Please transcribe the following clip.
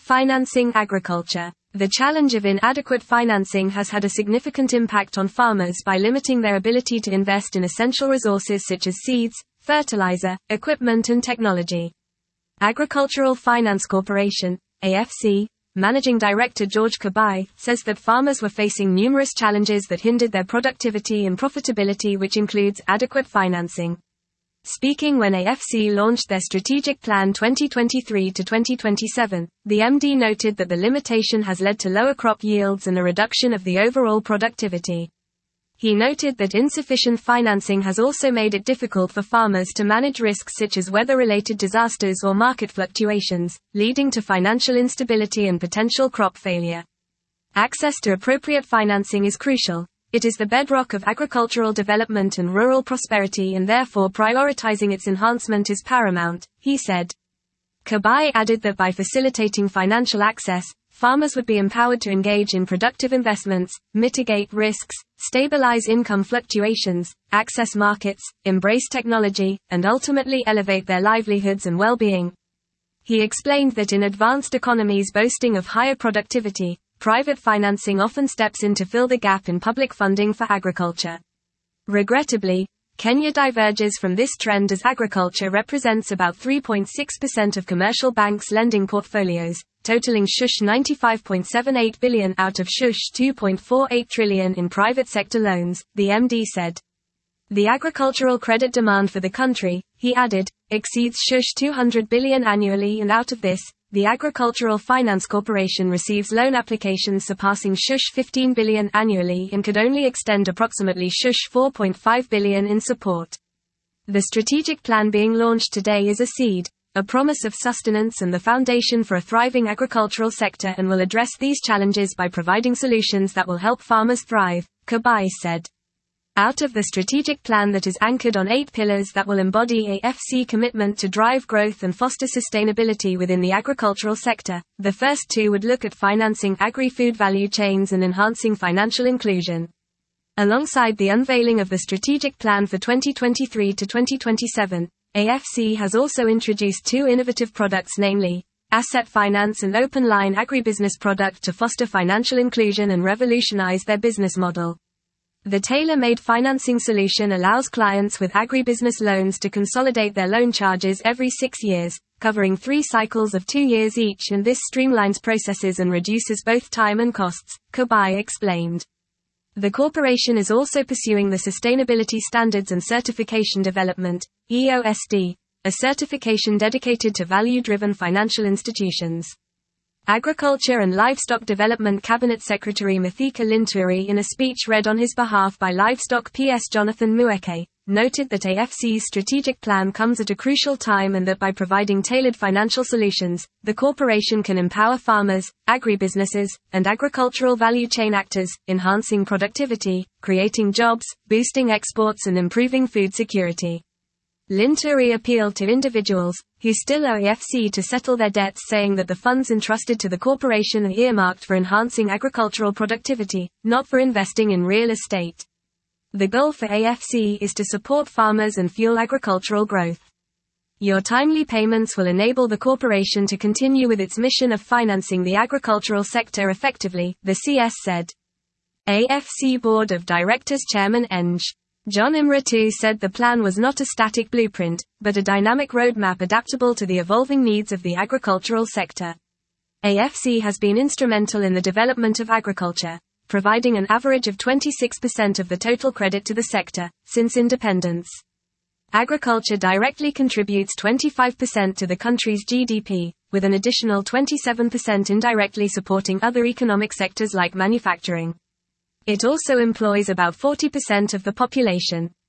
Financing agriculture. The challenge of inadequate financing has had a significant impact on farmers by limiting their ability to invest in essential resources such as seeds, fertilizer, equipment and technology. Agricultural Finance Corporation, AFC, Managing Director George Kabai, says that farmers were facing numerous challenges that hindered their productivity and profitability, which includes adequate financing. Speaking when AFC launched their strategic plan 2023 to 2027, the MD noted that the limitation has led to lower crop yields and a reduction of the overall productivity. He noted that insufficient financing has also made it difficult for farmers to manage risks such as weather-related disasters or market fluctuations, leading to financial instability and potential crop failure. Access to appropriate financing is crucial. It is the bedrock of agricultural development and rural prosperity, and therefore prioritizing its enhancement is paramount, he said. Kabai added that by facilitating financial access, farmers would be empowered to engage in productive investments, mitigate risks, stabilize income fluctuations, access markets, embrace technology, and ultimately elevate their livelihoods and well-being. He explained that in advanced economies boasting of higher productivity, private financing often steps in to fill the gap in public funding for agriculture. Regrettably, Kenya diverges from this trend as agriculture represents about 3.6% of commercial banks' lending portfolios, totaling $95.78 billion out of $2.48 trillion in private sector loans, the MD said. The agricultural credit demand for the country, he added, exceeds $200 billion annually, and out of this, the Agricultural Finance Corporation receives loan applications surpassing $15 billion annually and could only extend approximately $4.5 billion in support. The strategic plan being launched today is a seed, a promise of sustenance and the foundation for a thriving agricultural sector, and will address these challenges by providing solutions that will help farmers thrive, Kabai said. Out of the strategic plan that is anchored on 8 pillars that will embody AFC commitment to drive growth and foster sustainability within the agricultural sector, the first 2 would look at financing agri-food value chains and enhancing financial inclusion. Alongside the unveiling of the strategic plan for 2023 to 2027, AFC has also introduced 2 innovative products, namely, Asset Finance and Open Line Agribusiness product, to foster financial inclusion and revolutionize their business model. The tailor-made financing solution allows clients with agribusiness loans to consolidate their loan charges every 6 years, covering 3 cycles of 2 years each, and this streamlines processes and reduces both time and costs, Kabai explained. The corporation is also pursuing the Sustainability Standards and Certification Development, EOSD, a certification dedicated to value-driven financial institutions. Agriculture and Livestock Development Cabinet Secretary Mathika Linturi, in a speech read on his behalf by Livestock PS Jonathan Mueke, noted that AFC's strategic plan comes at a crucial time and that by providing tailored financial solutions, the corporation can empower farmers, agribusinesses, and agricultural value chain actors, enhancing productivity, creating jobs, boosting exports and improving food security. Linturi appealed to individuals who still owe AFC to settle their debts, saying that the funds entrusted to the corporation are earmarked for enhancing agricultural productivity, not for investing in real estate. The goal for AFC is to support farmers and fuel agricultural growth. Your timely payments will enable the corporation to continue with its mission of financing the agricultural sector effectively, the CS said. AFC Board of Directors Chairman Eng. John Imratu said the plan was not a static blueprint, but a dynamic roadmap adaptable to the evolving needs of the agricultural sector. AFC has been instrumental in the development of agriculture, providing an average of 26% of the total credit to the sector since independence. Agriculture directly contributes 25% to the country's GDP, with an additional 27% indirectly supporting other economic sectors like manufacturing. It also employs about 40% of the population.